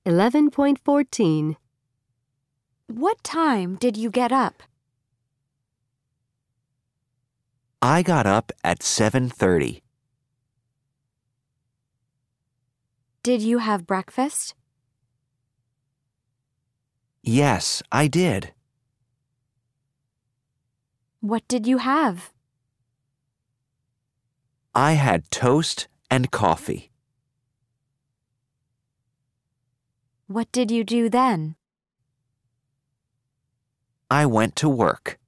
11.14. What time did you get up? I got up at 7:30. Did you have breakfast? Yes, I did. What did you have? I had toast and coffee. What did you do then? I went to work.